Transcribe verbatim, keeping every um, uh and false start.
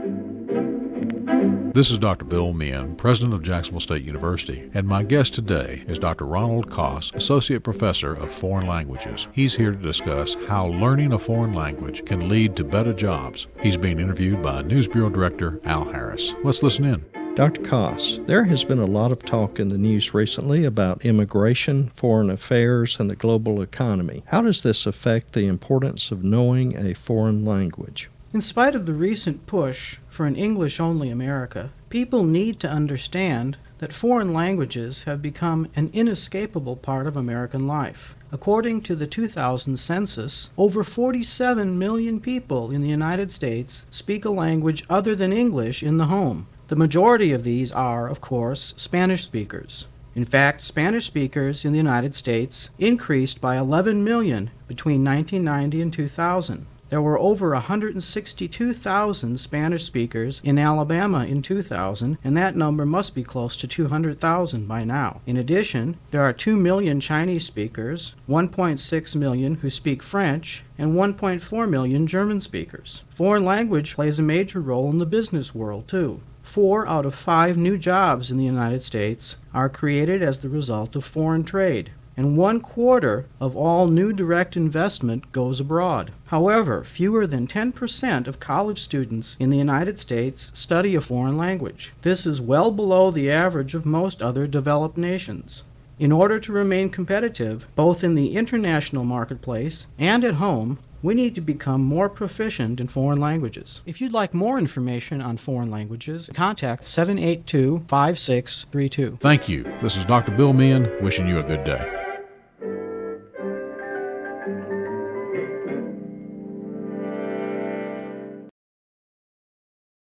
This is Doctor Bill Meehan, President of Jacksonville State University, and my guest today is Doctor Ronald Koss, Associate Professor of Foreign Languages. He's here to discuss how learning a foreign language can lead to better jobs. He's being interviewed by News Bureau Director Al Harris. Let's listen in. Doctor Koss, there has been a lot of talk in the news recently about immigration, foreign affairs, and the global economy. How does this affect the importance of knowing a foreign language? In spite of the recent push for an English-only America, people need to understand that foreign languages have become an inescapable part of American life. According to the two thousand census, over forty-seven million people in the United States speak a language other than English in the home. The majority of these are, of course, Spanish speakers. In fact, Spanish speakers in the United States increased by eleven million between nineteen ninety and two thousand. There were over one hundred sixty-two thousand Spanish speakers in Alabama in two thousand, and that number must be close to two hundred thousand by now. In addition, there are two million Chinese speakers, one point six million who speak French, and one point four million German speakers. Foreign language plays a major role in the business world, too. Four out of five new jobs in the United States are created as the result of foreign trade, and one quarter of all new direct investment goes abroad. However, fewer than ten percent of college students in the United States study a foreign language. This is well below the average of most other developed nations. In order to remain competitive, both in the international marketplace and at home, we need to become more proficient in foreign languages. If you'd like more information on foreign languages, contact seven eight two, five six three two. Thank you. This is Doctor Bill Meehan, wishing you a good day.